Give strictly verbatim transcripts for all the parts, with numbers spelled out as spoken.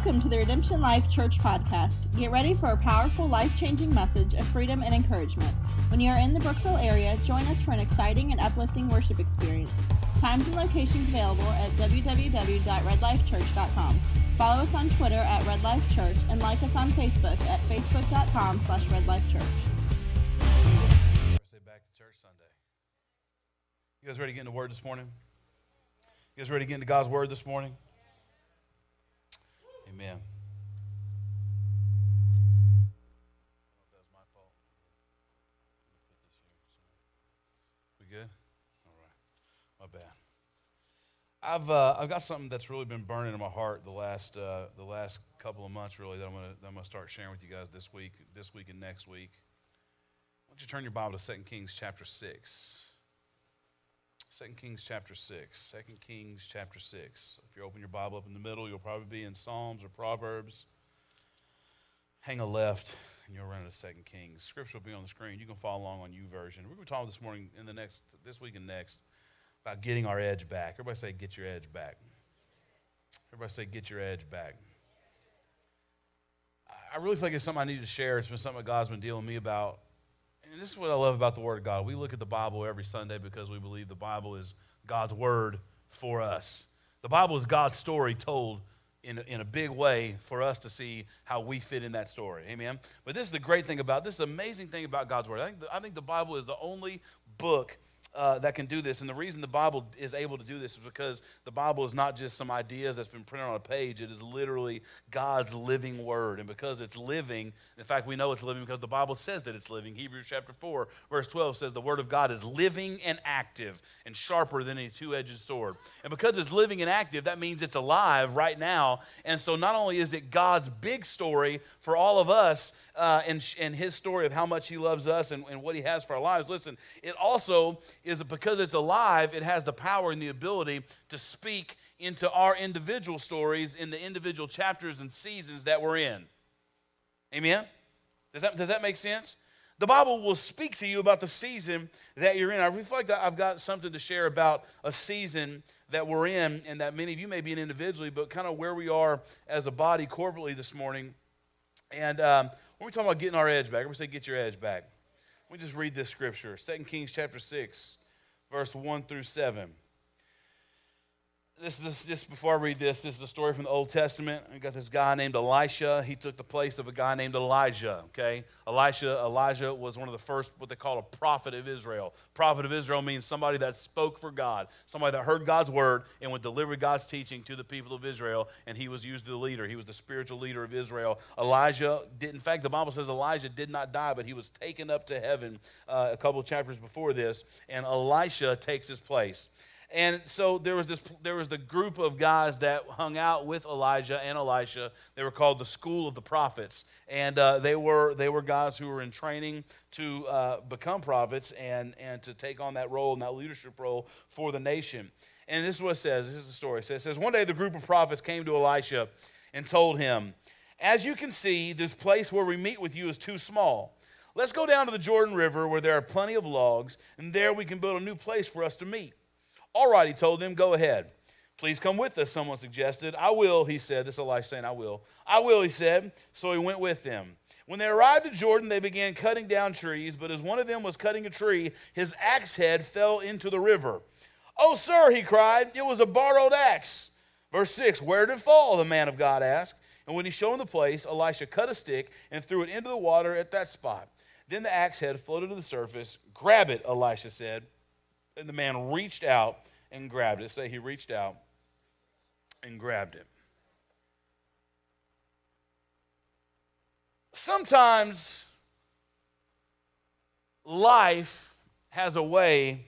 Welcome to the Redemption Life Church podcast. Get ready for a powerful, life-changing message of freedom and encouragement. When you are in the Brookville area, join us for an exciting and uplifting worship experience. Times and locations available at w w w dot red life church dot com. Follow us on Twitter at Red Life Church and like us on Facebook at facebook dot com slash red life church. Say back to church Sunday. You guys ready to get into the Word this morning? You guys ready to get into God's Word this morning? Amen. That was my fault. We good? All right. My bad. I've uh, I've got something that's really been burning in my heart the last uh, the last couple of months, really, that I'm gonna that I'm gonna start sharing with you guys this week, this week and next week. Why don't you turn your Bible to Second Kings chapter six. Second Kings chapter six. Second Kings chapter six. If you open your Bible up in the middle, you'll probably be in Psalms or Proverbs. Hang a left, and you'll run into Second Kings. Scripture will be on the screen. You can follow along on YouVersion. We're going to be talking this morning, in the next, this week and next, about getting our edge back. Everybody say, get your edge back. Everybody say, get your edge back. I really feel like it's something I need to share. It's been something that God's been dealing with me about. And this is what I love about the Word of God. We look at the Bible every Sunday because we believe the Bible is God's Word for us. The Bible is God's story told in a, in a big way for us to see how we fit in that story. Amen? But this is the great thing about, this is the amazing thing about God's Word. I think the, I think the Bible is the only book Uh, that can do this. And the reason the Bible is able to do this is because the Bible is not just some ideas that's been printed on a page. It is literally God's living word. And because it's living, in fact, we know it's living because the Bible says that it's living. Hebrews chapter four, verse twelve says the word of God is living and active and sharper than a two-edged sword. And because it's living and active, that means it's alive right now. And so not only is it God's big story for all of us, Uh, and, and his story of how much he loves us and, and what he has for our lives. Listen, it also is because it's alive, it has the power and the ability to speak into our individual stories in the individual chapters and seasons that we're in. Amen? Does that, does that make sense? The Bible will speak to you about the season that you're in. I feel like I've got something to share about a season that we're in and that many of you may be in individually, but kind of where we are as a body corporately this morning. And um, when we're talking about getting our edge back, everybody say, get your edge back. Let me just read this scripture. Second Kings chapter six, verse one through seven. This is just before I read this, this is a story from the Old Testament. We got this guy named Elisha. He took the place of a guy named Elijah, okay? Elisha, Elijah was one of the first, what they call a prophet of Israel. Prophet of Israel means somebody that spoke for God, somebody that heard God's word and would deliver God's teaching to the people of Israel, and he was used as the leader. He was the spiritual leader of Israel. Elijah did, in fact, the Bible says Elijah did not die, but he was taken up to heaven uh, a couple of chapters before this, and Elisha takes his place. And so there was this. There was the group of guys that hung out with Elijah and Elisha. They were called the School of the Prophets, and uh, they were they were guys who were in training to uh, become prophets and and to take on that role and that leadership role for the nation. And this is what it says. This is the story. It says, it says one day the group of prophets came to Elisha and told him, "As you can see, this place where we meet with you is too small. Let's go down to the Jordan River where there are plenty of logs, and there we can build a new place for us to meet." "All right," he told them, "go ahead. Please come with us," someone suggested. "I will," he said. This is Elisha saying, "I will." "I will," he said. So he went with them. When they arrived at Jordan, they began cutting down trees, but as one of them was cutting a tree, his axe head fell into the river. "Oh, sir," he cried, "it was a borrowed axe." Verse six, "Where did it fall?" the man of God asked. And when he showed him the place, Elisha cut a stick and threw it into the water at that spot. Then the axe head floated to the surface. "Grab it," Elisha said. And the man reached out and grabbed it. Say he reached out and grabbed it. Sometimes life has a way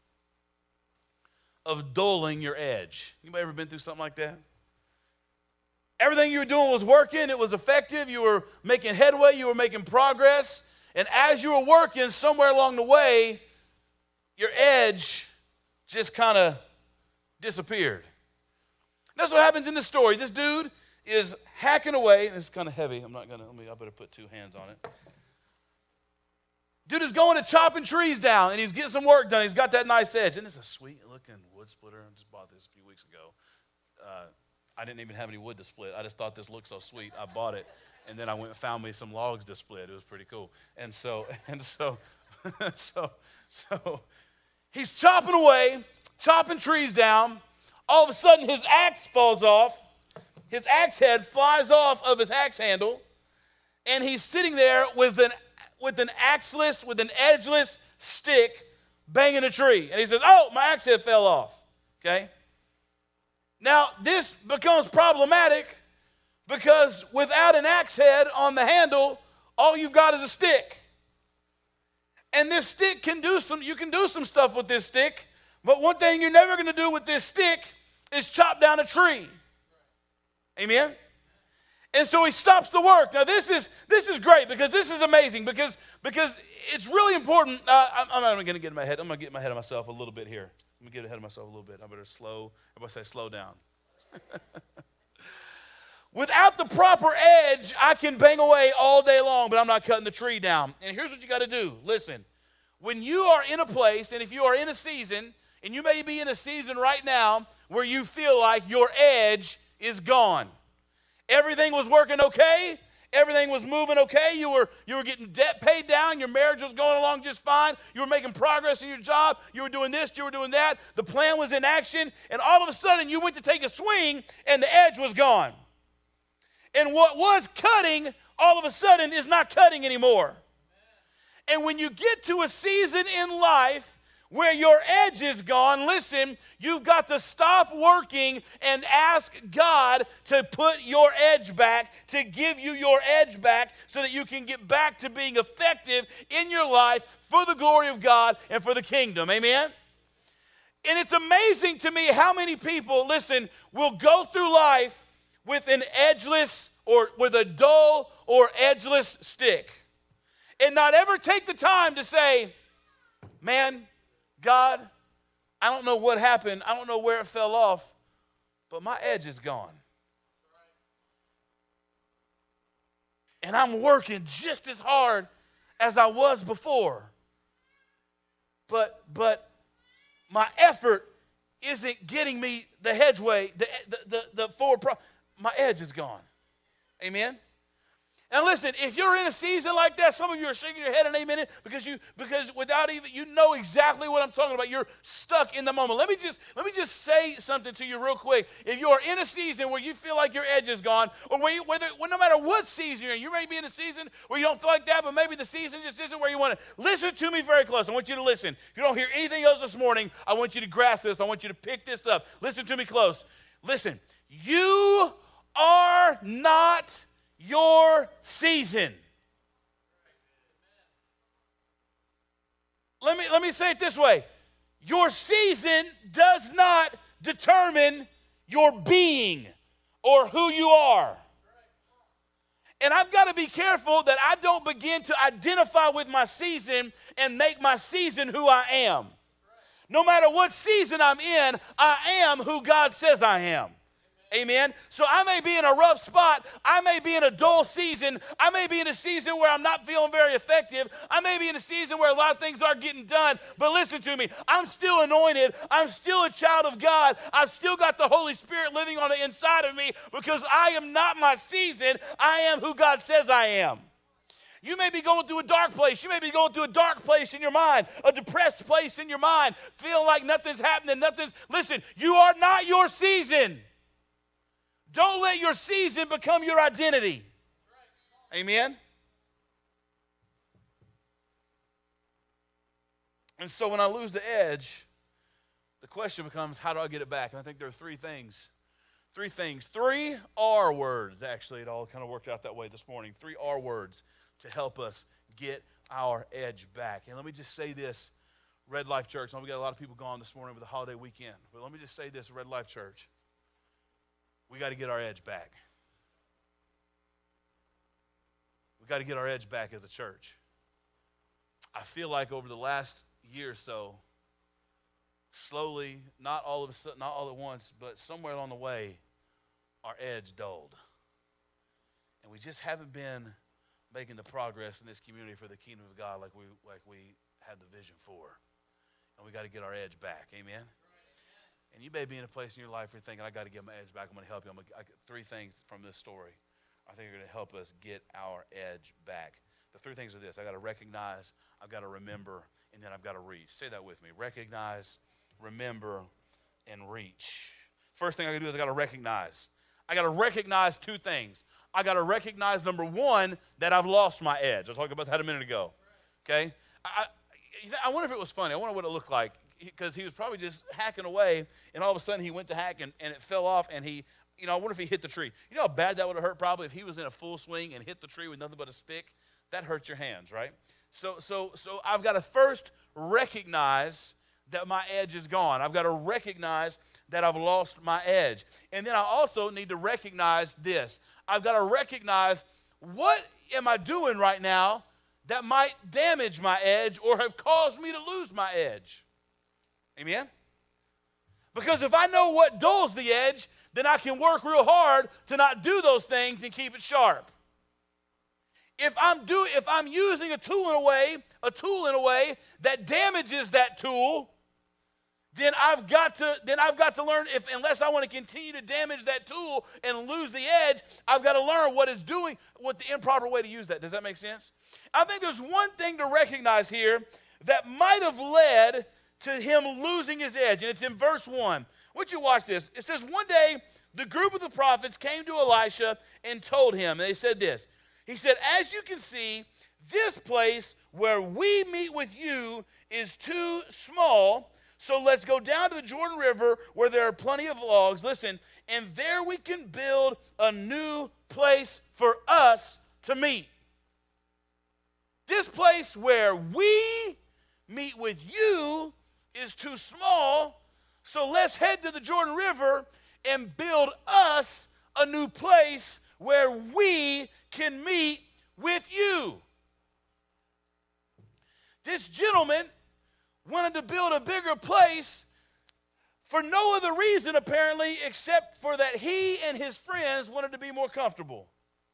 of dulling your edge. Anybody ever been through something like that? Everything you were doing was working. It was effective. You were making headway. You were making progress. And as you were working, somewhere along the way, your edge just kind of disappeared. That's what happens in this story. This dude is hacking away. This is kind of heavy. I'm not going to, let me, I better put two hands on it. Dude is going to chopping trees down, and he's getting some work done. He's got that nice edge. And this is a sweet-looking wood splitter. I just bought this a few weeks ago. Uh, I didn't even have any wood to split. I just thought this looked so sweet. I bought it, and then I went and found me some logs to split. It was pretty cool. And so, and so, so, so, he's chopping away, chopping trees down. All of a sudden, his axe falls off. His axe head flies off of his axe handle, and he's sitting there with an with an axeless, with an edgeless stick, banging a tree. And he says, "Oh, my axe head fell off." Okay. Now this becomes problematic because without an axe head on the handle, all you've got is a stick. And this stick can do some. You can do some stuff with this stick, but one thing you're never going to do with this stick is chop down a tree. Amen? And so he stops the work. Now this is this is great because this is amazing because, because it's really important. Uh, I'm, I'm not going to get in my head. I'm going to get in my head of myself a little bit here. I'm going to get ahead of myself a little bit. I better slow. Everybody say slow down. Without the proper edge, I can bang away all day long, but I'm not cutting the tree down. And here's what you got to do. Listen, when you are in a place, and if you are in a season, and you may be in a season right now where you feel like your edge is gone. Everything was working okay. Everything was moving okay. You were, you were getting debt paid down. Your marriage was going along just fine. You were making progress in your job. You were doing this. You were doing that. The plan was in action. And all of a sudden, you went to take a swing, and the edge was gone. And what was cutting, all of a sudden, is not cutting anymore. And when you get to a season in life where your edge is gone, listen, you've got to stop working and ask God to put your edge back, to give you your edge back so that you can get back to being effective in your life for the glory of God and for the kingdom. Amen? And it's amazing to me how many people, listen, will go through life with an edgeless or with a dull or edgeless stick and not ever take the time to say, man, God, I don't know what happened. I don't know where it fell off, but my edge is gone. And I'm working just as hard as I was before. But but my effort isn't getting me the hedgeway, the, the, the, the forward pro- my edge is gone. Amen? Now listen, if you're in a season like that, some of you are shaking your head and amen because you because without even you know exactly what I'm talking about. You're stuck in the moment. Let me just let me just say something to you real quick. If you are in a season where you feel like your edge is gone, or where you, whether well, no matter what season you're in, you may be in a season where you don't feel like that, but maybe the season just isn't where you want to. Listen to me very close. I want you to listen. If you don't hear anything else this morning, I want you to grasp this. I want you to pick this up. Listen to me close. Listen, you are not your season. Let me, let me say it this way. Your season does not determine your being or who you are. And I've got to be careful that I don't begin to identify with my season and make my season who I am. No matter what season I'm in, I am who God says I am. Amen. So I may be in a rough spot. I may be in a dull season. I may be in a season where I'm not feeling very effective. I may be in a season where a lot of things aren't getting done. But listen to me. I'm still anointed. I'm still a child of God. I've still got the Holy Spirit living on the inside of me because I am not my season. I am who God says I am. You may be going through a dark place. You may be going through a dark place in your mind, a depressed place in your mind, feeling like nothing's happening, nothing's. Listen, you are not your season. Don't let your season become your identity. Amen? And so when I lose the edge, the question becomes, how do I get it back? And I think there are three things. Three things. Three R words, actually. It all kind of worked out that way this morning. Three R words to help us get our edge back. And let me just say this, Red Life Church. I know we got a lot of people gone this morning with the holiday weekend. But let me just say this, Red Life Church. We got to get our edge back. We got to get our edge back as a church. I feel like over the last year or so, slowly, not all of a sudden, not all at once, but somewhere along the way, our edge dulled. And we just haven't been making the progress in this community for the kingdom of God like we like we had the vision for. And we got to get our edge back. Amen. And And you may be in a place in your life where you're thinking, I got to get my edge back. I'm going to help you. I'm gonna, I, three things from this story I think are going to help us get our edge back. The three things are this. I got to recognize, I've got to remember, and then I've got to reach. Say that with me. Recognize, remember, and reach. First thing I got to do is I got to recognize. I got to recognize two things. I got to recognize, number one, that I've lost my edge. I talked about that a minute ago. Okay? I, I wonder if it was funny. I wonder what it looked like. Because he was probably just hacking away, and all of a sudden he went to hack, and, and it fell off, and he, you know, I wonder if he hit the tree. You know how bad that would have hurt probably if he was in a full swing and hit the tree with nothing but a stick? That hurts your hands, right? So, so, so I've got to first recognize that my edge is gone. I've got to recognize that I've lost my edge. And then I also need to recognize this. I've got to recognize, what am I doing right now that might damage my edge or have caused me to lose my edge? Amen? Because if I know what dulls the edge, then I can work real hard to not do those things and keep it sharp. If I'm do, if I'm using a tool in a way, a tool in a way that damages that tool, then I've got to then I've got to learn, if unless I want to continue to damage that tool and lose the edge, I've got to learn what it's doing, what the improper way to use that. Does that make sense? I think there's one thing to recognize here that might have led to him losing his edge, and it's in verse one. Would you watch this? It says, one day the group of the prophets came to Elisha and told him, and they said this. He said, as you can see, this place where we meet with you is too small, so let's go down to the Jordan River where there are plenty of logs. Listen, and there we can build a new place for us to meet. This place where we meet with you is too small, so let's head to the Jordan River and build us a new place where we can meet with you. This gentleman wanted to build a bigger place for no other reason, apparently, except for that he and his friends wanted to be more comfortable.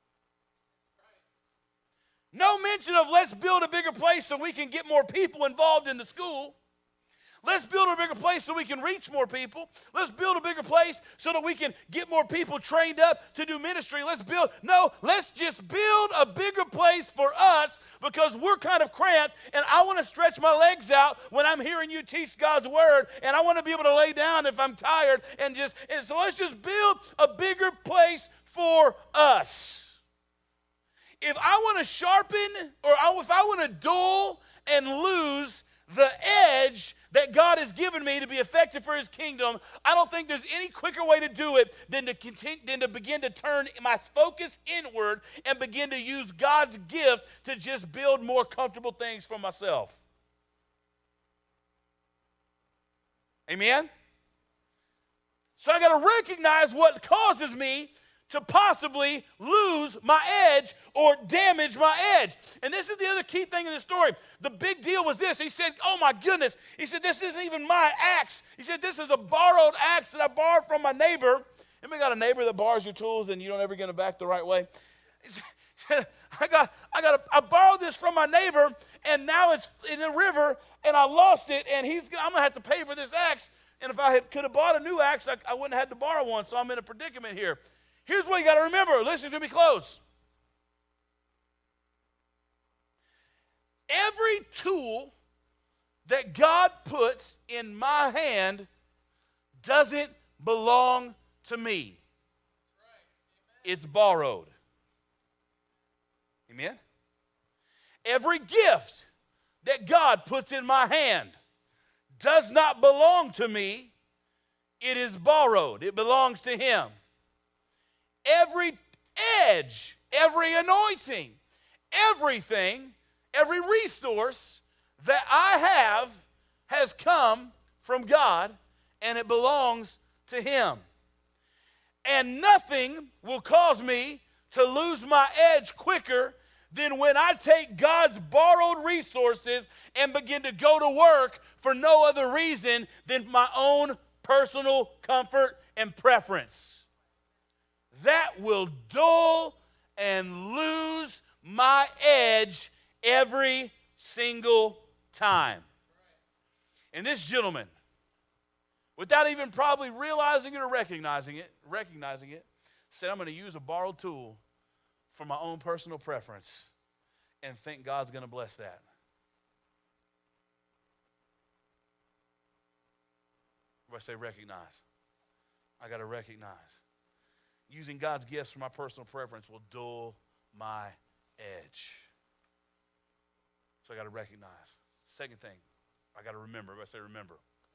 No mention of let's build a bigger place so we can get more people involved in the school. Let's build a bigger place so we can reach more people. Let's build a bigger place so that we can get more people trained up to do ministry. Let's build, no, let's just build a bigger place for us because we're kind of cramped, and I want to stretch my legs out when I'm hearing you teach God's word, and I want to be able to lay down if I'm tired, and just, and so let's just build a bigger place for us. If I want to sharpen, or if I want to dull and lose the edge that God has given me to be effective for his kingdom, I don't think there's any quicker way to do it than to continue, than to begin to turn my focus inward and begin to use God's gift to just build more comfortable things for myself. Amen? So I got to recognize what causes me to possibly lose my edge or damage my edge. And this is the other key thing in the story. The big deal was this. He said, oh my goodness. He said, this isn't even my axe. He said, this is a borrowed axe that I borrowed from my neighbor. Anybody got a neighbor that borrows your tools and you don't ever get them back the right way? He said, I got, I got, a, I borrowed this from my neighbor, and now it's in the river, and I lost it, and he's, I'm gonna have to pay for this axe. And if I had, could have bought a new axe, I, I wouldn't have had to borrow one. So I'm in a predicament here. Here's what you got to remember. Listen to me close. Every tool that God puts in my hand doesn't belong to me. It's borrowed. Amen? Every gift that God puts in my hand does not belong to me. It is borrowed. It belongs to him. Every edge, every anointing, everything, every resource that I have has come from God, and it belongs to him. And nothing will cause me to lose my edge quicker than when I take God's borrowed resources and begin to go to work for no other reason than my own personal comfort and preference. That will dull and lose my edge every single time. And this gentleman without even probably realizing it or recognizing it, recognizing it, said, I'm going to use a borrowed tool for my own personal preference and think God's going to bless that. Everybody say recognize. I got to recognize. Using God's gifts for my personal preference will dull my edge. So I got to recognize. Second thing, I got to remember. Everybody say remember.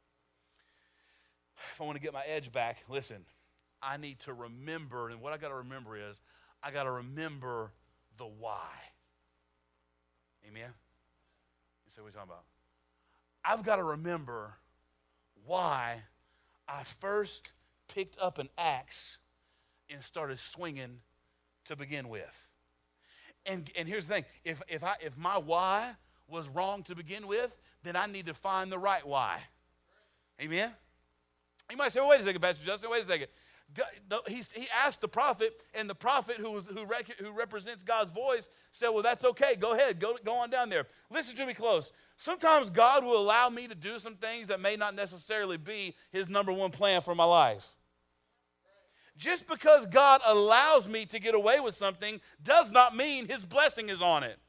If I want to get my edge back, listen, I need to remember, and what I got to remember is, I got to remember the why. Amen? You say, what are you talking about? I've got to remember why I first picked up an axe and started swinging to begin with. And, and here's the thing, if, if, I, if my why was wrong to begin with, then I need to find the right why. Amen? You might say, well, wait a second, Pastor Justin, wait a second. He's, he asked the prophet, and the prophet who, was, who, rec, who represents God's voice said, well, that's okay. Go ahead. Go, go on down there. Listen to me close. Sometimes God will allow me to do some things that may not necessarily be his number one plan for my life. Just because God allows me to get away with something does not mean his blessing is on it.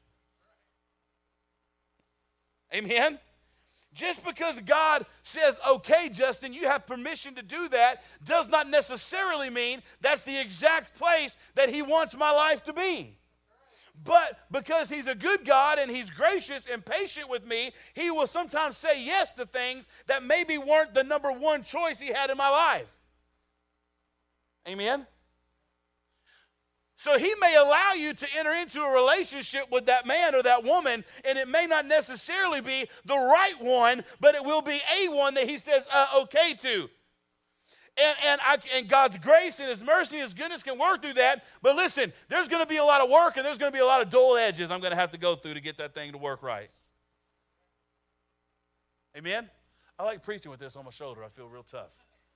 Amen? Just because God says, okay, Justin, you have permission to do that, does not necessarily mean that's the exact place that he wants my life to be. But because he's a good God and he's gracious and patient with me, he will sometimes say yes to things that maybe weren't the number one choice he had in my life. Amen? So he may allow you to enter into a relationship with that man or that woman, and it may not necessarily be the right one, but it will be a one that he says uh, okay to. And, and, I, and God's grace and his mercy and his goodness can work through that. But listen, there's going to be a lot of work, and there's going to be a lot of dull edges I'm going to have to go through to get that thing to work right. Amen? I like preaching with this on my shoulder. I feel real tough.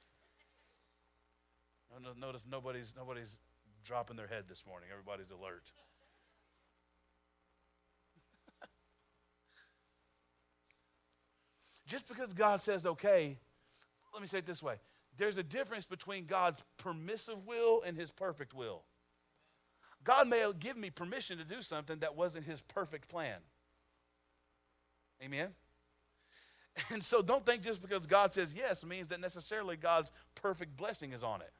Notice nobody's nobody's dropping their head this morning. Everybody's alert. Just because God says okay, let me say it this way. There's a difference between God's permissive will and his perfect will. God may give me permission to do something that wasn't his perfect plan. Amen? And so don't think just because God says yes means that necessarily God's perfect blessing is on it.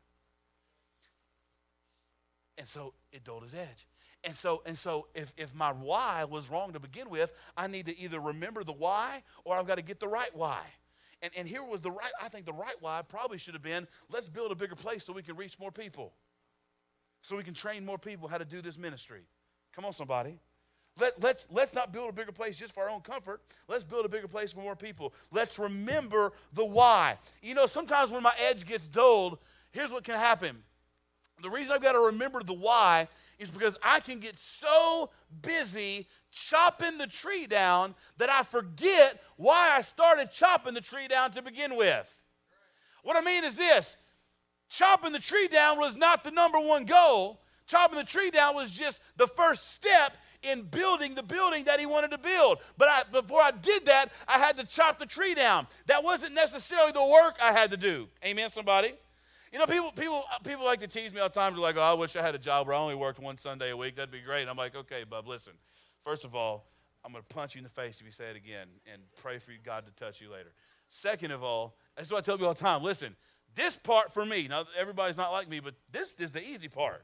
And so it dulled his edge. And so, and so if, if my why was wrong to begin with, I need to either remember the why or I've got to get the right why. And, and here was the right, I think the right why probably should have been, let's build a bigger place so we can reach more people. So we can train more people how to do this ministry. Come on, somebody. Let, let's, let's not build a bigger place just for our own comfort. Let's build a bigger place for more people. Let's remember the why. You know, sometimes when my edge gets dulled, here's what can happen. The reason I've got to remember the why is because I can get so busy chopping the tree down that I forget why I started chopping the tree down to begin with. What I mean is this. Chopping the tree down was not the number one goal. Chopping the tree down was just the first step in building the building that he wanted to build. But I, before I did that, I had to chop the tree down. That wasn't necessarily the work I had to do. Amen, somebody? You know, people people people like to tease me all the time. They're like, oh, I wish I had a job where I only worked one Sunday a week. That'd be great. And I'm like, okay, bub, listen. First of all, I'm going to punch you in the face if you say it again and pray for God to touch you later. Second of all, that's what I tell people all the time. Listen, this part for me, now everybody's not like me, but this is the easy part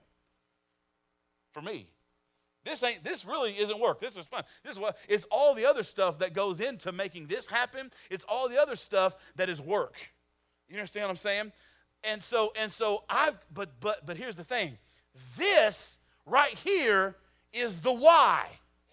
for me. This ain't. This really isn't work. This is fun. This is what. It's all the other stuff that goes into making this happen. It's all the other stuff that is work. You understand what I'm saying? And so, and so I've, but, but, but here's the thing. This right here is the why.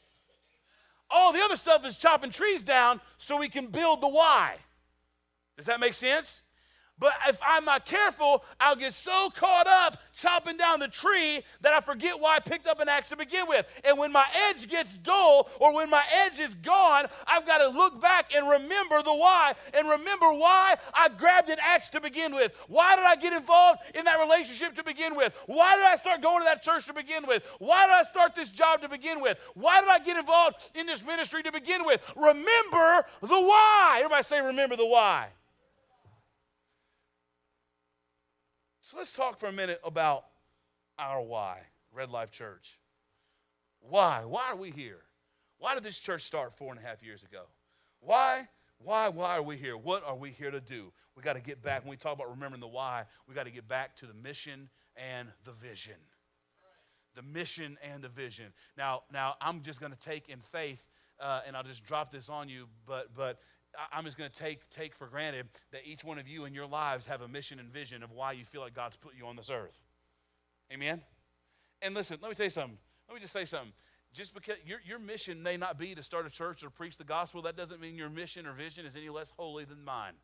All the other stuff is chopping trees down so we can build the why. Does that make sense? But if I'm not careful, I'll get so caught up chopping down the tree that I forget why I picked up an axe to begin with. And when my edge gets dull or when my edge is gone, I've got to look back and remember the why and remember why I grabbed an axe to begin with. Why did I get involved in that relationship to begin with? Why did I start going to that church to begin with? Why did I start this job to begin with? Why did I get involved in this ministry to begin with? Remember the why. Everybody say remember the why. So let's talk for a minute about our why, Red Life Church. Why? Why are we here? Why did this church start four and a half years ago? Why? Why? Why are we here? What are we here to do? We got to get back. When we talk about remembering the why, we got to get back to the mission and the vision. The mission and the vision. Now, now I'm just going to take in faith, uh, and I'll just drop this on you, but but I'm just going to take take for granted that each one of you in your lives have a mission and vision of why you feel like God's put you on this earth. Amen? And listen, let me tell you something. Let me just say something. Just because your, your mission may not be to start a church or preach the gospel, that doesn't mean your mission or vision is any less holy than mine.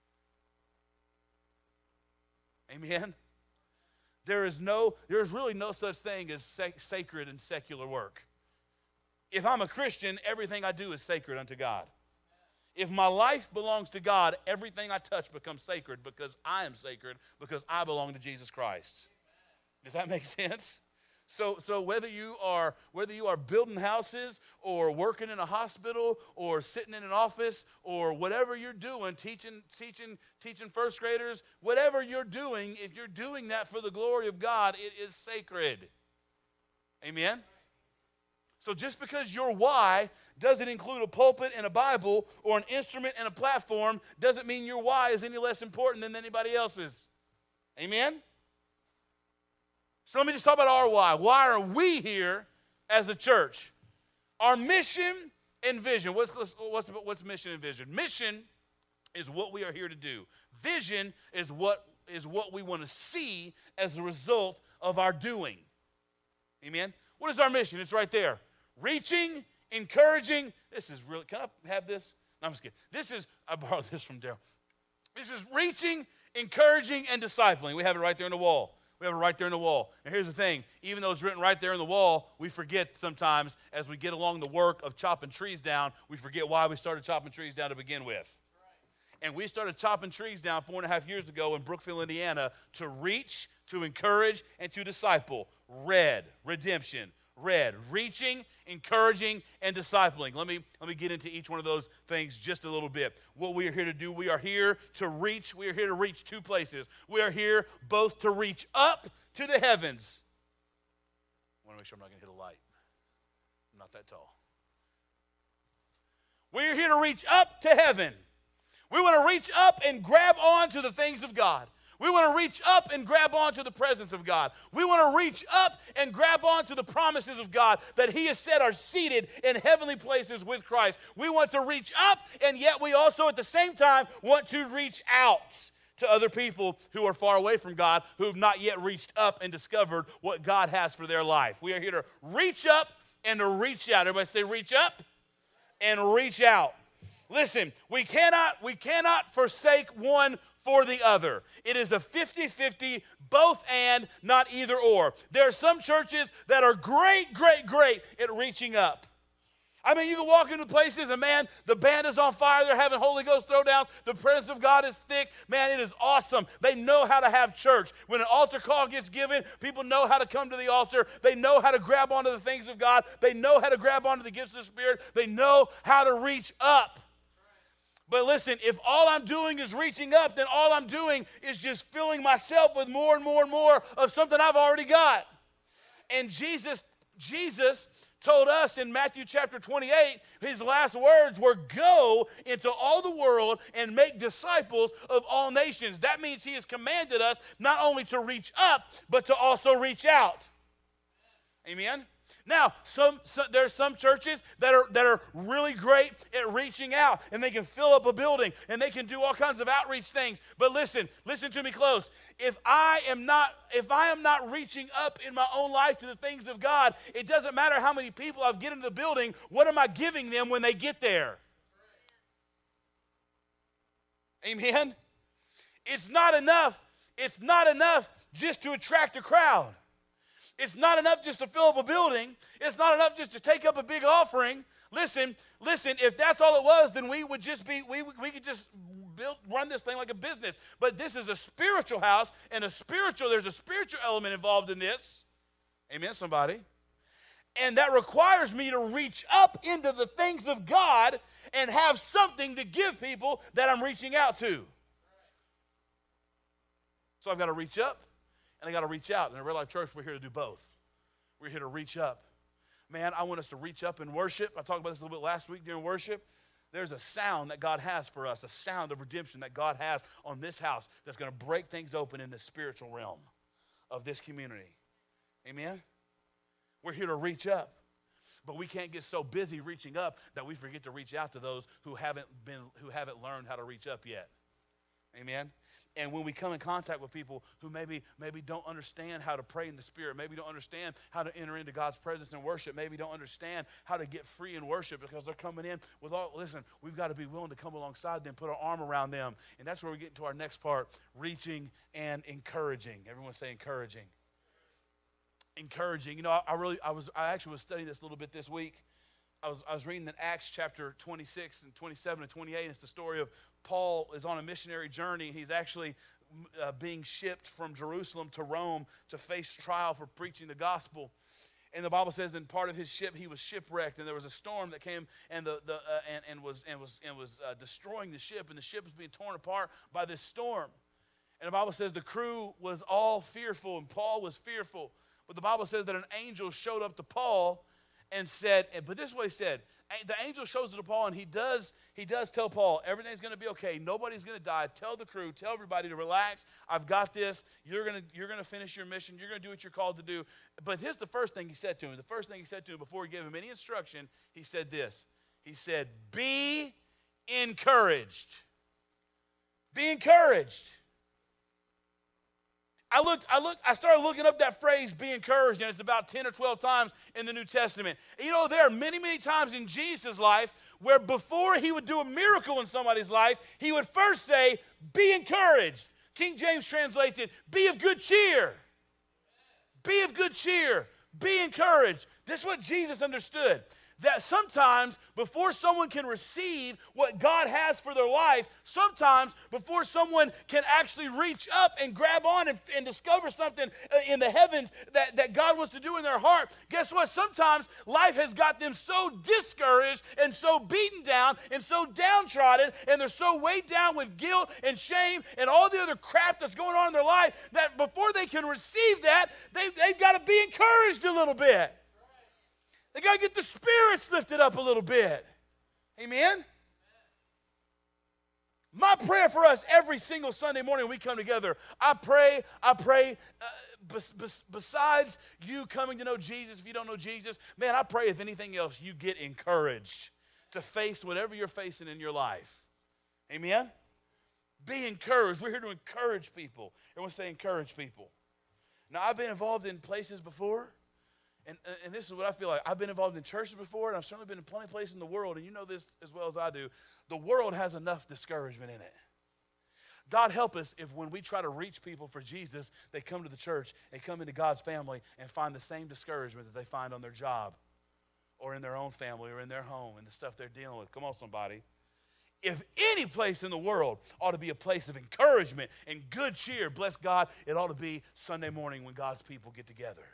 Amen? There is no, there's really no such thing as sac- sacred and secular work. If I'm a Christian, everything I do is sacred unto God. If my life belongs to God, everything I touch becomes sacred because I am sacred, because I belong to Jesus Christ. Does that make sense? So, so whether you are whether you are building houses or working in a hospital or sitting in an office or whatever you're doing, teaching, teaching, teaching first graders, whatever you're doing, if you're doing that for the glory of God, it is sacred. Amen? So just because your why doesn't include a pulpit and a Bible or an instrument and a platform doesn't mean your why is any less important than anybody else's. Amen? So let me just talk about our why. Why are we here as a church? Our mission and vision. What's, what's, what's mission and vision? Mission is what we are here to do. Vision is what, is what we want to see as a result of our doing. Amen? What is our mission? It's right there. Reaching, encouraging. This is really, can I have this? No, I'm just kidding. This is, I borrowed this from Daryl. This is reaching, encouraging, and discipling. We have it right there on the wall. We have it right there in the wall. And here's the thing. Even though it's written right there in the wall, we forget sometimes as we get along the work of chopping trees down, we forget why we started chopping trees down to begin with. Right. And we started chopping trees down four and a half years ago in Brookville, Indiana, to reach, to encourage, and to disciple. Red, redemption. Red, reaching, encouraging, and discipling. Let me, let me get into each one of those things just a little bit. What we are here to do, we are here to reach. We are here to reach two places. We are here both to reach up to the heavens. I want to make sure I'm not going to hit a light. I'm not that tall. We are here to reach up to heaven. We want to reach up and grab on to the things of God. We want to reach up and grab onto the presence of God. We want to reach up and grab onto the promises of God that He has said are seated in heavenly places with Christ. We want to reach up, and yet we also at the same time want to reach out to other people who are far away from God, who have not yet reached up and discovered what God has for their life. We are here to reach up and to reach out. Everybody say reach up and reach out. Listen, we cannot, we cannot forsake one for the other. It is a fifty-fifty, both and, not either or. There are some churches that are great, great, great at reaching up. I mean, you can walk into places and, man, the band is on fire. They're having Holy Ghost throwdowns. The presence of God is thick. Man, it is awesome. They know how to have church. When an altar call gets given, people know how to come to the altar. They know how to grab onto the things of God. They know how to grab onto the gifts of the Spirit. They know how to reach up. But listen, if all I'm doing is reaching up, then all I'm doing is just filling myself with more and more and more of something I've already got. And Jesus, Jesus told us in Matthew chapter twenty-eight, his last words were, go into all the world and make disciples of all nations. That means he has commanded us not only to reach up, but to also reach out. Amen? Now, some, some there are some churches that are that are really great at reaching out, and they can fill up a building, and they can do all kinds of outreach things. But listen, listen to me close. If I am not if I am not reaching up in my own life to the things of God, it doesn't matter how many people I get into the building. What am I giving them when they get there? Amen. It's not enough. It's not enough just to attract a crowd. It's not enough just to fill up a building. It's not enough just to take up a big offering. Listen, listen, if that's all it was, then we would just be, we, we could just build, run this thing like a business. But this is a spiritual house, and a spiritual, there's a spiritual element involved in this. Amen, somebody. And that requires me to reach up into the things of God and have something to give people that I'm reaching out to. So I've got to reach up. and I got to reach out. And in Real Life Church, we're here to do both. We're here to reach up. Man, I want us to reach up in worship. I talked about this a little bit last week during worship. There's a sound that God has for us, a sound of redemption that God has on this house that's going to break things open in the spiritual realm of this community. Amen? We're here to reach up. But we can't get so busy reaching up that we forget to reach out to those who haven't been, who haven't learned how to reach up yet. Amen? And when we come in contact with people who maybe, maybe don't understand how to pray in the Spirit, maybe don't understand how to enter into God's presence in worship, maybe don't understand how to get free in worship because they're coming in with all, listen, we've got to be willing to come alongside them, put our arm around them. And that's where we get into our next part, reaching and encouraging. Everyone say encouraging. Encouraging. You know, I, I really, I was, I actually was studying this a little bit this week. I was, I was reading in Acts chapter twenty-six and twenty-seven and twenty-eight, and it's the story of Paul is on a missionary journey. He's actually uh, being shipped from Jerusalem to Rome to face trial for preaching the gospel. And the Bible says in part of his ship he was shipwrecked, and there was a storm that came and the, the uh, and, and was and was and was uh, destroying the ship, and the ship was being torn apart by this storm. And the Bible says the crew was all fearful, and Paul was fearful. But the Bible says that an angel showed up to Paul and said, but this is what he said. The angel shows up to Paul, and he does, he does tell Paul, everything's going to be okay. Nobody's going to die. Tell the crew, tell everybody to relax. I've got this. You're going to, you're going to finish your mission. You're going to do what you're called to do. But here's the first thing he said to him. The first thing he said to him before he gave him any instruction, he said this. He said, be encouraged. Be encouraged. I looked, I looked, I started looking up that phrase, be encouraged, and it's about ten or twelve times in the New Testament. And you know, there are many, many times in Jesus' life where before he would do a miracle in somebody's life, he would first say, be encouraged. King James translates it, be of good cheer. Be of good cheer. Be encouraged. This is what Jesus understood. That sometimes before someone can receive what God has for their life, sometimes before someone can actually reach up and grab on and, and discover something in the heavens that, that God wants to do in their heart, guess what? Sometimes life has got them so discouraged and so beaten down and so downtrodden, and they're so weighed down with guilt and shame and all the other crap that's going on in their life that before they can receive that, they, they've got to be encouraged a little bit. They got to get the spirits lifted up a little bit. Amen? My prayer for us every single Sunday morning when we come together, I pray, I pray, uh, bes- bes- besides you coming to know Jesus, if you don't know Jesus, man, I pray if anything else, you get encouraged to face whatever you're facing in your life. Amen? Be encouraged. We're here to encourage people. Everyone say encourage people. Now, I've been involved in places before. And, and this is what I feel like. I've been involved in churches before, and I've certainly been in plenty of places in the world, and you know this as well as I do. The world has enough discouragement in it. God help us if when we try to reach people for Jesus, they come to the church, they come into God's family, and find the same discouragement that they find on their job or in their own family or in their home and the stuff they're dealing with. Come on, somebody. If any place in the world ought to be a place of encouragement and good cheer, bless God, it ought to be Sunday morning when God's people get together.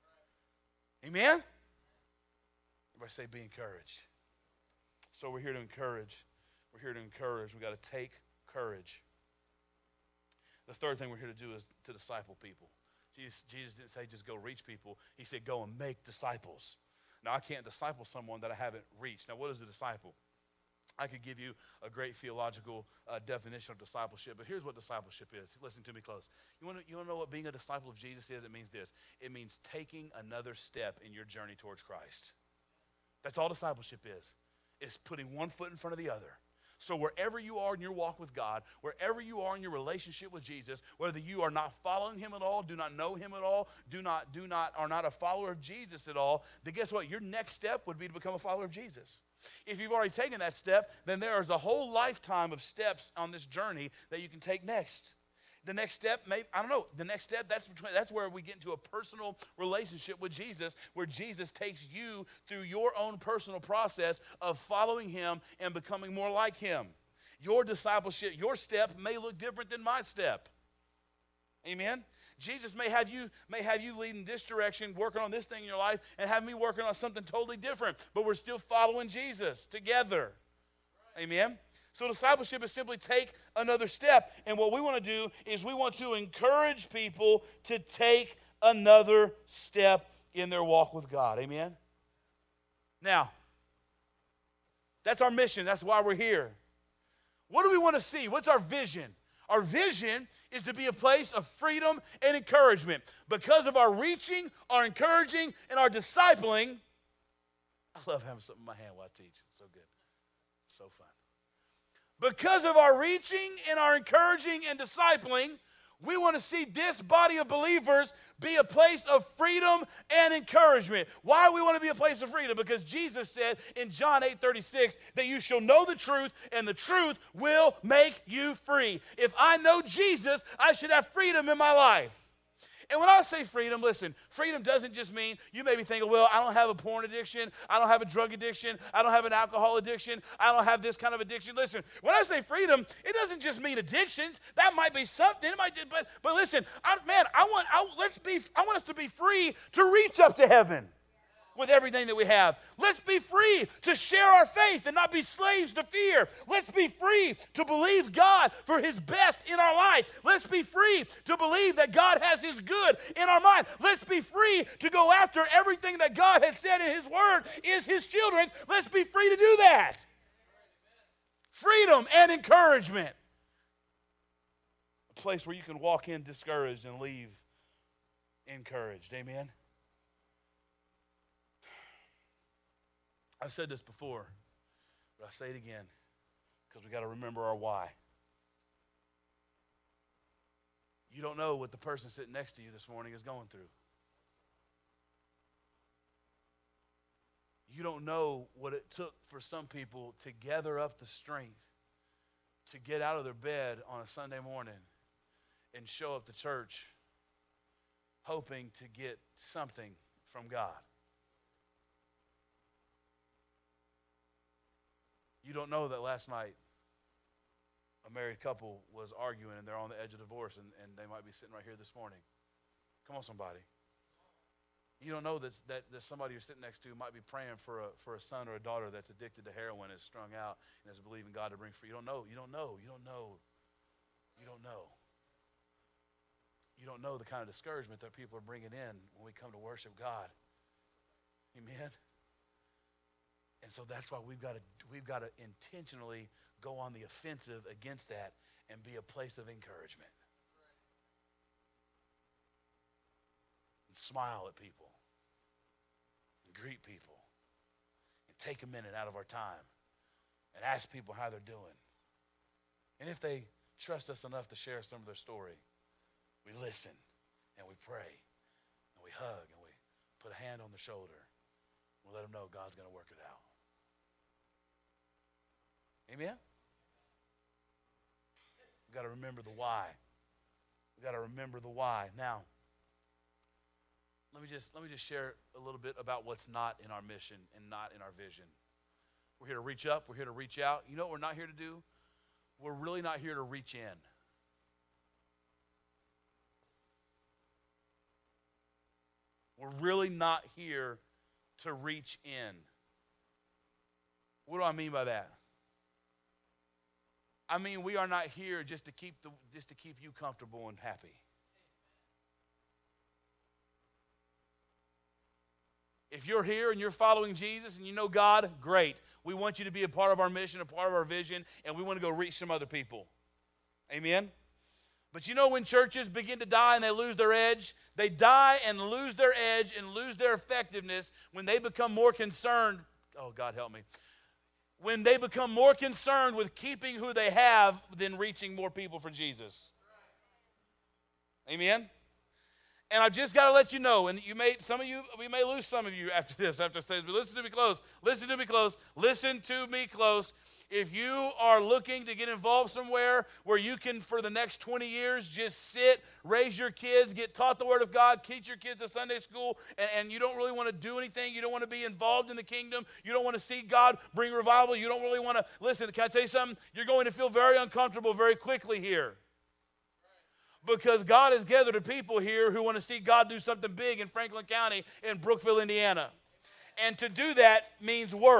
Amen? Everybody say, be encouraged. So we're here to encourage. We're here to encourage. We've got to take courage. The third thing we're here to do is to disciple people. Jesus, Jesus didn't say just go reach people. He said go and make disciples. Now, I can't disciple someone that I haven't reached. Now, what is a disciple? I could give you a great theological uh, definition of discipleship, but here's what discipleship is. Listen to me close. You want to you want to know what being a disciple of Jesus is? It means this. It means taking another step in your journey towards Christ. That's all discipleship is. It's putting one foot in front of the other. So wherever you are in your walk with God, wherever you are in your relationship with Jesus, whether you are not following him at all, do not know him at all, do not, do not, are not a follower of Jesus at all, then guess what? Your next step would be to become a follower of Jesus. If you've already taken that step, then there is a whole lifetime of steps on this journey that you can take next. The next step, maybe, I don't know, the next step, that's between, that's where we get into a personal relationship with Jesus, where Jesus takes you through your own personal process of following him and becoming more like him. Your discipleship, your step may look different than my step. Amen? Jesus may have you may have you leading this direction, working on this thing in your life, and have me working on something totally different, but we're still following Jesus together. Right. Amen? So discipleship is simply take another step. And what we want to do is we want to encourage people to take another step in their walk with God. Amen? Now, that's our mission. That's why we're here. What do we want to see? What's our vision? Our vision is to be a place of freedom and encouragement. Because of our reaching, our encouraging, and our discipling, I love having something in my hand while I teach. It's so good. So fun. Because of our reaching and our encouraging and discipling, we want to see this body of believers be a place of freedom and encouragement. Why do we want to be a place of freedom? Because Jesus said in John eight thirty-six that you shall know the truth, and the truth will make you free. If I know Jesus, I should have freedom in my life. And when I say freedom, listen, freedom doesn't just mean, you may be thinking, well, I don't have a porn addiction, I don't have a drug addiction, I don't have an alcohol addiction, I don't have this kind of addiction. Listen, when I say freedom, it doesn't just mean addictions. That might be something, it might, but but listen, I, man, I want I, let's be I want us to be free to reach up to heaven with everything that we have. Let's be free to share our faith and not be slaves to fear. Let's be free to believe God for His best in our life. Let's be free to believe that God has His good in our mind. Let's be free to go after everything that God has said in His Word is His children's. Let's be free to do that. Freedom and encouragement. A place where you can walk in discouraged and leave encouraged. Amen? I've said this before, but I say it again because we got to remember our why. You don't know what the person sitting next to you this morning is going through. You don't know what it took for some people to gather up the strength to get out of their bed on a Sunday morning and show up to church hoping to get something from God. You don't know that last night a married couple was arguing and they're on the edge of divorce, and, and they might be sitting right here this morning. Come on, somebody. You don't know that, that, that somebody you're sitting next to might be praying for a, for a son or a daughter that's addicted to heroin, is strung out, and is believing God to bring free. You don't know. You don't know. You don't know. You don't know. You don't know the kind of discouragement that people are bringing in when we come to worship God. Amen? And so that's why we've got to we've got to intentionally go on the offensive against that and be a place of encouragement. And smile at people. And greet people. And take a minute out of our time and ask people how they're doing. And if they trust us enough to share some of their story, we listen and we pray and we hug and we put a hand on the shoulder. We'll let them know God's going to work it out. Amen? We've got to remember the why. We've got to remember the why. Now, let me just let me just share a little bit about what's not in our mission and not in our vision. We're here to reach up. We're here to reach out. You know what we're not here to do? We're really not here to reach in. We're really not here to reach in. What do I mean by that? I mean, we are not here just to keep the just to keep you comfortable and happy. If you're here and you're following Jesus and you know God, great. We want you to be a part of our mission, a part of our vision, and we want to go reach some other people. Amen? But you know when churches begin to die and they lose their edge? They die and lose their edge and lose their effectiveness when they become more concerned. Oh, God help me. When they become more concerned with keeping who they have than reaching more people for Jesus. Amen? And I've just got to let you know, and you may, some of you, we may lose some of you after this, after I say this, but listen to me close. Listen to me close. Listen to me close. If you are looking to get involved somewhere where you can, for the next twenty years, just sit, raise your kids, get taught the Word of God, teach your kids at Sunday school, and, and you don't really want to do anything, you don't want to be involved in the kingdom, you don't want to see God bring revival, you don't really want to, listen, can I tell you something? You're going to feel very uncomfortable very quickly here. Because God has gathered a people here who want to see God do something big in Franklin County in Brookville, Indiana. And to do that means work.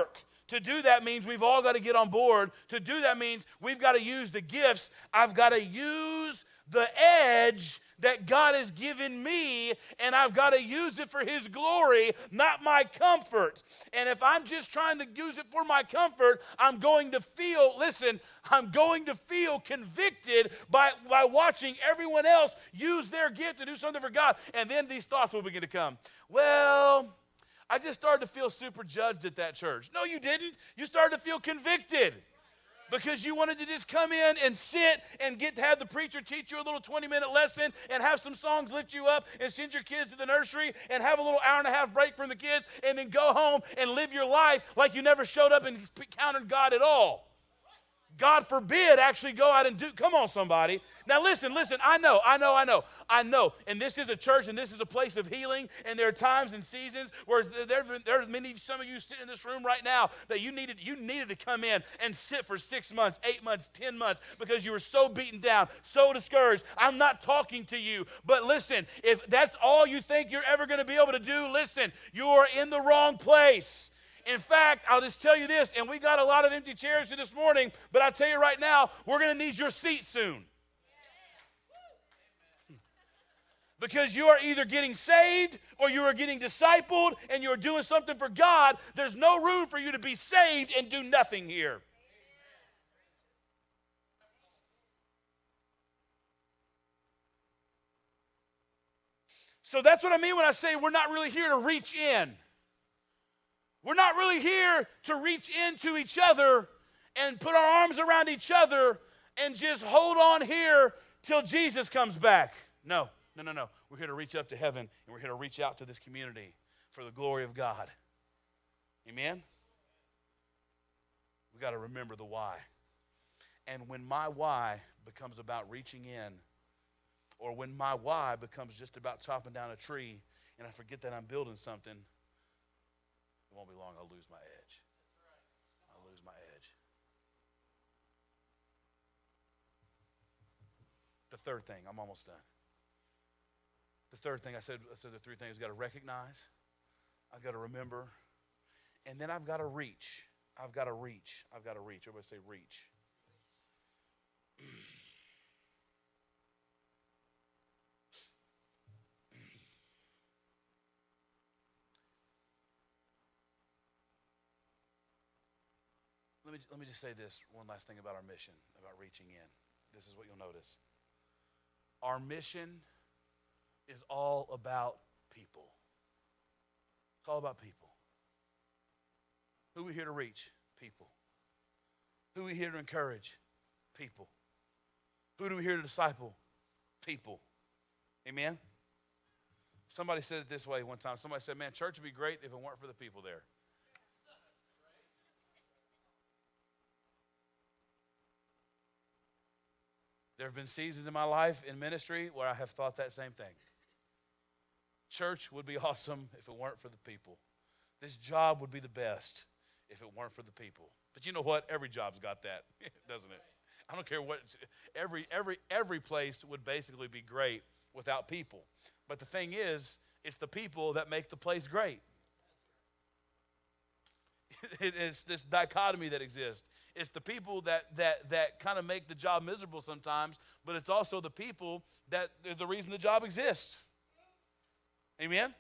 To do that means we've all got to get on board. To do that means we've got to use the gifts. I've got to use the edge that God has given me, and I've got to use it for His glory, not my comfort. And if I'm just trying to use it for my comfort, I'm going to feel, listen, I'm going to feel convicted by, by watching everyone else use their gift to do something for God. And then these thoughts will begin to come. Well, I just started to feel super judged at that church. No, you didn't. You started to feel convicted. Because you wanted to just come in and sit and get to have the preacher teach you a little twenty-minute lesson and have some songs lift you up and send your kids to the nursery and have a little hour and a half break from the kids and then go home and live your life like you never showed up and encountered God at all. God forbid actually go out and do, come on somebody. Now listen, listen, I know, I know, I know, I know. And this is a church and this is a place of healing, and there are times and seasons where there, there are many, some of you sitting in this room right now that you needed, you needed to come in and sit for six months, eight months, ten months because you were so beaten down, so discouraged. I'm not talking to you, but listen, if that's all you think you're ever going to be able to do, listen, you are in the wrong place. In fact, I'll just tell you this, and we got a lot of empty chairs here this morning, but I'll tell you right now, we're going to need your seat soon. Because you are either getting saved or you are getting discipled and you're doing something for God. There's no room for you to be saved and do nothing here. So that's what I mean when I say we're not really here to reach in. We're not really here to reach into each other and put our arms around each other and just hold on here till Jesus comes back. No, no, no, no. We're here to reach up to heaven, and we're here to reach out to this community for the glory of God. Amen? We've got to remember the why. And when my why becomes about reaching in, or when my why becomes just about chopping down a tree, and I forget that I'm building something, it won't be long, I'll lose my edge. I'll lose my edge. The third thing, I'm almost done. The third thing, I said, I said the three things. I've got to recognize, I've got to remember, and then I've got to reach. I've got to reach. I've got to reach. Everybody say reach. Let me, let me just say this, one last thing about our mission, about reaching in. This is what you'll notice. Our mission is all about people. It's all about people. Who are we here to reach? People. Who are we here to encourage? People. Who do we here to disciple? People. Amen? Somebody said it this way one time. Somebody said, man, church would be great if it weren't for the people there. There have been seasons in my life in ministry where I have thought that same thing. Church would be awesome if it weren't for the people. This job would be the best if it weren't for the people. But you know what? Every job's got that, doesn't it? I don't care what. Every, every, every place would basically be great without people. But the thing is, it's the people that make the place great. It's this dichotomy that exists. It's the people that that that kind of make the job miserable sometimes, but it's also the people that are the reason the job exists. Amen?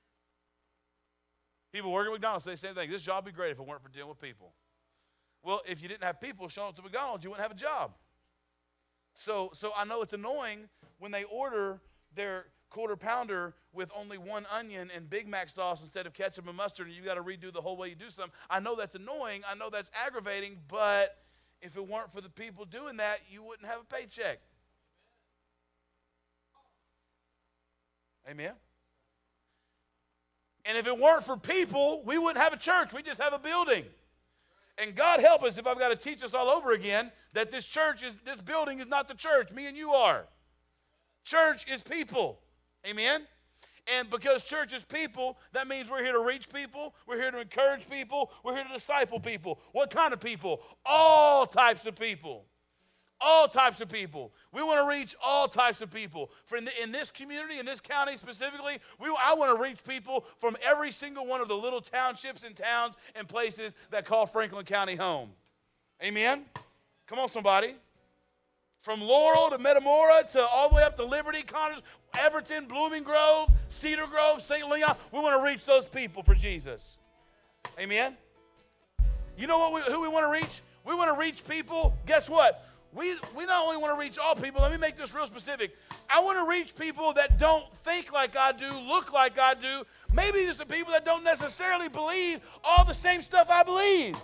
People working at McDonald's say the same thing. This job would be great if it weren't for dealing with people. Well, if you didn't have people showing up to McDonald's, you wouldn't have a job. So, so I know it's annoying when they order their quarter pounder with only one onion and Big Mac sauce instead of ketchup and mustard, and you got to redo the whole way you do something. I know that's annoying. I know that's aggravating, but if it weren't for the people doing that, you wouldn't have a paycheck. Amen? And if it weren't for people, we wouldn't have a church. We just have a building. And God help us if I've got to teach us all over again that this church is, this building is not the church. Me and you are. Church is people. Amen? And because church is people, that means we're here to reach people. We're here to encourage people. We're here to disciple people. What kind of people? All types of people. all types of people. We want to reach all types of people. For in, the, in this community, in this county specifically, we, I want to reach people from every single one of the little townships and towns and places that call Franklin County home. Amen? Come on, somebody. From Laurel to Metamora to all the way up to Liberty, Connors, Everton, Blooming Grove, Cedar Grove, Saint Leon. We want to reach those people for Jesus. Amen? You know what? We, who we want to reach? We want to reach people. Guess what? We, we not only want to reach all people. Let me make this real specific. I want to reach people that don't think like I do, look like I do. Maybe just the people that don't necessarily believe all the same stuff I believe.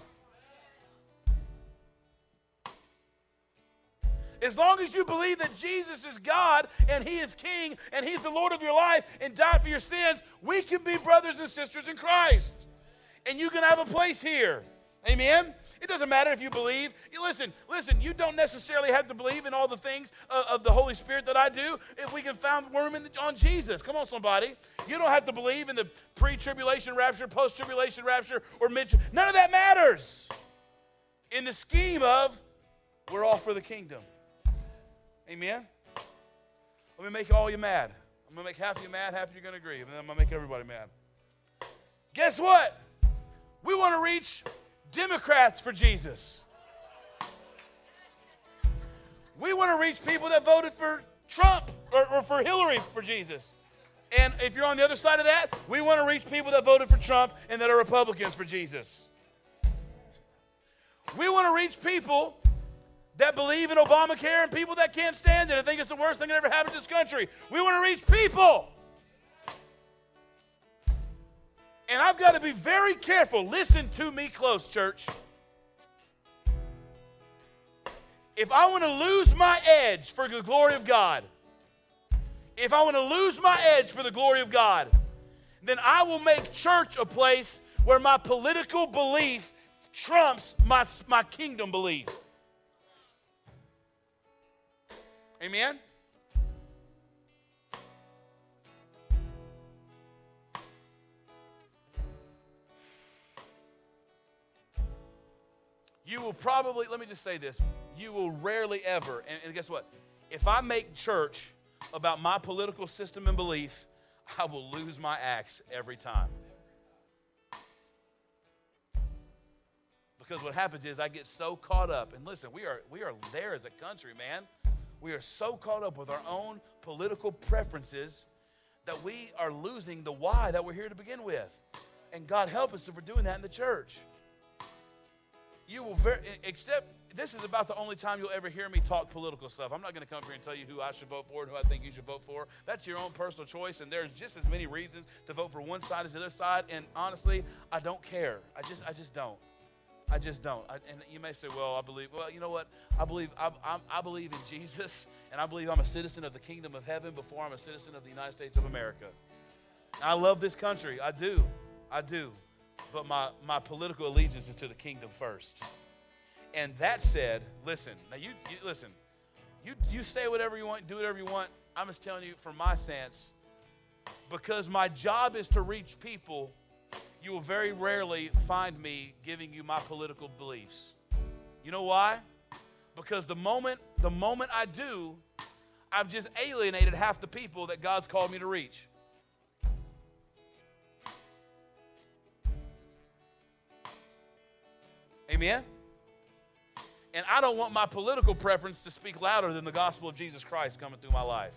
As long as you believe that Jesus is God and He is King and He's the Lord of your life and died for your sins, we can be brothers and sisters in Christ. And you can have a place here. Amen? It doesn't matter if you believe. You listen, listen, you don't necessarily have to believe in all the things of, of the Holy Spirit that I do if we can find room in the, on Jesus. Come on, somebody. You don't have to believe in the pre-tribulation rapture, post-tribulation rapture, or mid. None of that matters. In the scheme of, we're all for the kingdom. Amen? Let me make all you mad. I'm going to make half of you mad, half of you are going to agree, and then I'm going to make everybody mad. Guess what? We want to reach Democrats for Jesus. We want to reach people that voted for Trump or, or for Hillary for Jesus. And if you're on the other side of that, we want to reach people that voted for Trump and that are Republicans for Jesus. We want to reach people that believe in Obamacare and people that can't stand it and think it's the worst thing that ever happened to this country. We want to reach people. And I've got to be very careful. Listen to me close, church. If I want to lose my edge for the glory of God, if I want to lose my edge for the glory of God, then I will make church a place where my political belief trumps my, my kingdom belief. Amen? You will probably, let me just say this, you will rarely ever, and, and guess what? If I make church about my political system and belief, I will lose my axe every time. Because what happens is I get so caught up, and listen, we are we are there as a country, man. We are so caught up with our own political preferences that we are losing the why that we're here to begin with. And God help us if we're doing that in the church. You will very, except this is about the only time you'll ever hear me talk political stuff. I'm not going to come here and tell you who I should vote for and who I think you should vote for. That's your own personal choice, and there's just as many reasons to vote for one side as the other side. And honestly, I don't care. I just, I just don't. I just don't. I, and you may say, "Well, I believe." Well, you know what? I believe. I, I, I believe in Jesus, and I believe I'm a citizen of the kingdom of heaven before I'm a citizen of the United States of America. And I love this country. I do. I do. But my, my political allegiance is to the kingdom first. And that said, listen, now you, you listen, you, you say whatever you want, do whatever you want. I'm just telling you from my stance, because my job is to reach people, you will very rarely find me giving you my political beliefs. You know why? Because the moment, the moment I do, I've just alienated half the people that God's called me to reach. Amen? And I don't want my political preference to speak louder than the gospel of Jesus Christ coming through my life.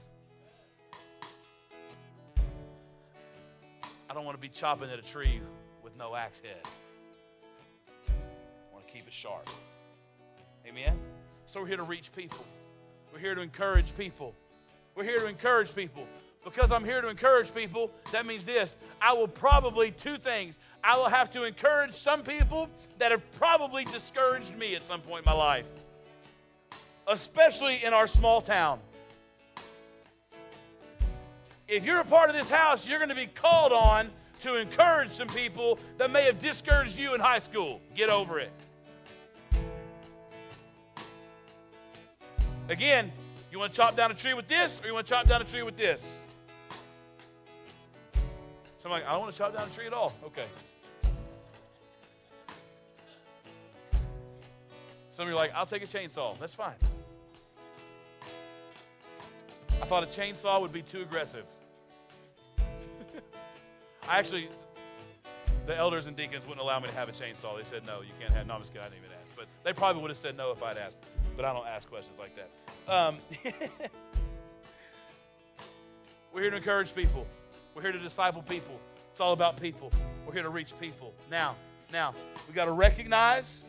I don't want to be chopping at a tree with no axe head. I want to keep it sharp. Amen? So we're here to reach people. We're here to encourage people. We're here to encourage people. Because I'm here to encourage people, that means this. I will probably, two things. I will have to encourage some people that have probably discouraged me at some point in my life. Especially in our small town. If you're a part of this house, you're going to be called on to encourage some people that may have discouraged you in high school. Get over it. Again, you want to chop down a tree with this, or you want to chop down a tree with this? So I'm like, I don't want to chop down a tree at all. Okay. Some of you are like, I'll take a chainsaw. That's fine. thought a chainsaw would be too aggressive. I actually, the elders and deacons wouldn't allow me to have a chainsaw. They said, no, you can't have, no, I'm just kidding, I didn't even ask. But they probably would have said no if I'd asked. But I don't ask questions like that. Um, we're here to encourage people. We're here to disciple people. It's all about people. We're here to reach people. Now, now, we've got to recognize,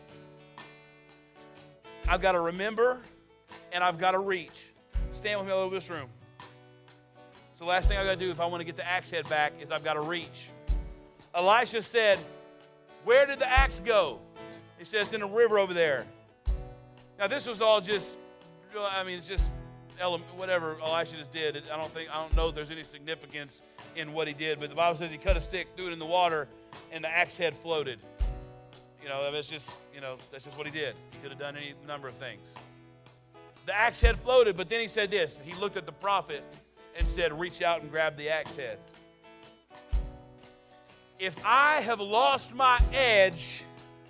I've got to remember, and I've got to reach. Stand with me all over this room. So the last thing I've got to do if I want to get the axe head back is I've got to reach. Elisha said, where did the axe go? He said, it's in the river over there. Now this was all just, I mean, it's just element, whatever Elisha just did. I don't think, I don't know if there's any significance in what he did, but the Bible says he cut a stick, threw it in the water, and the axe head floated. You know, that's just, you know, that's just what he did. He could have done any number of things. The axe head floated, but then he said this. He looked at the prophet and said, reach out and grab the axe head. If I have lost my edge,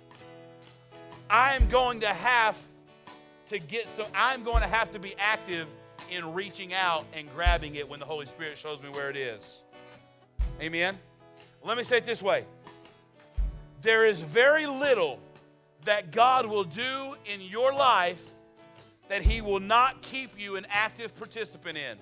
I am going to have to get some, I'm going to have to be active in reaching out and grabbing it when the Holy Spirit shows me where it is. Amen? Let me say it this way. There is very little that God will do in your life that He will not keep you an active participant in.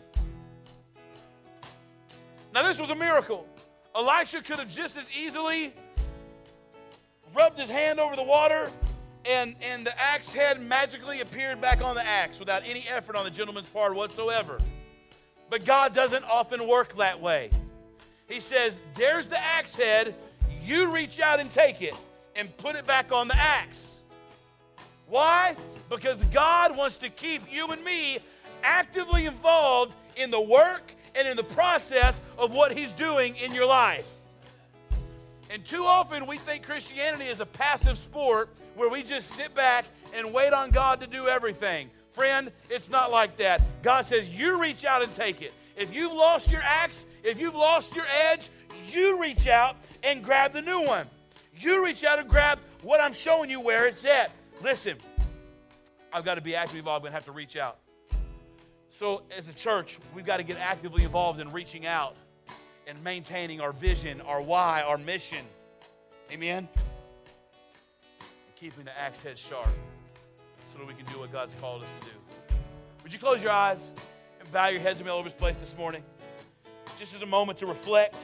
Now this was a miracle. Elisha could have just as easily rubbed his hand over the water and, and the axe head magically appeared back on the axe without any effort on the gentleman's part whatsoever. But God doesn't often work that way. He says, there's the axe head, you reach out and take it and put it back on the axe. Why? Because God wants to keep you and me actively involved in the work and in the process of what He's doing in your life. And too often we think Christianity is a passive sport where we just sit back and wait on God to do everything. Friend, it's not like that. God says, you reach out and take it. If you've lost your axe, if you've lost your edge, you reach out and grab the new one. You reach out and grab what I'm showing you where it's at. Listen, I've got to be actively involved. I'm going to have to reach out. So as a church, we've got to get actively involved in reaching out and maintaining our vision, our why, our mission. Amen? And keeping the axe head sharp so that we can do what God's called us to do. Would you close your eyes and bow your heads with me all over this place this morning? Just as a moment to reflect.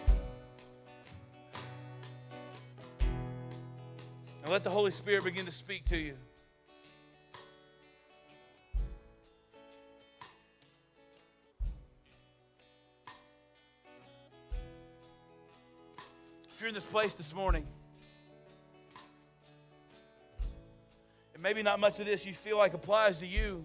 And let the Holy Spirit begin to speak to you. If you're in this place this morning, and maybe not much of this you feel like applies to you,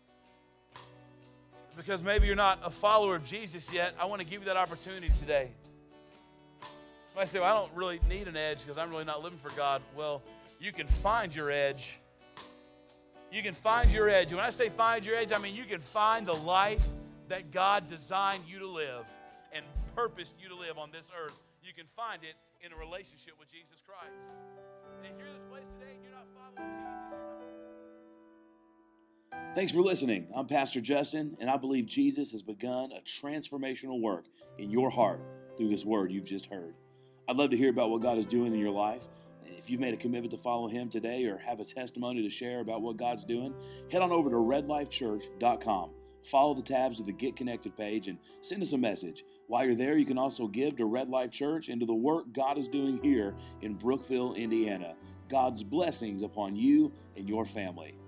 because maybe you're not a follower of Jesus yet, I want to give you that opportunity today. I say, well, I don't really need an edge because I'm really not living for God. Well, you can find your edge. You can find your edge. When I say find your edge, I mean you can find the life that God designed you to live and purposed you to live on this earth. You can find it in a relationship with Jesus Christ. And if you're in this place today and you're not following Jesus, Thanks for listening. I'm Pastor Justin, and I believe Jesus has begun a transformational work in your heart through this word you've just heard. I'd love to hear about what God is doing in your life. If you've made a commitment to follow Him today or have a testimony to share about what God's doing, head on over to red life church dot com. Follow the tabs of the Get Connected page and send us a message. While you're there, you can also give to Red Life Church and to the work God is doing here in Brookville, Indiana. God's blessings upon you and your family.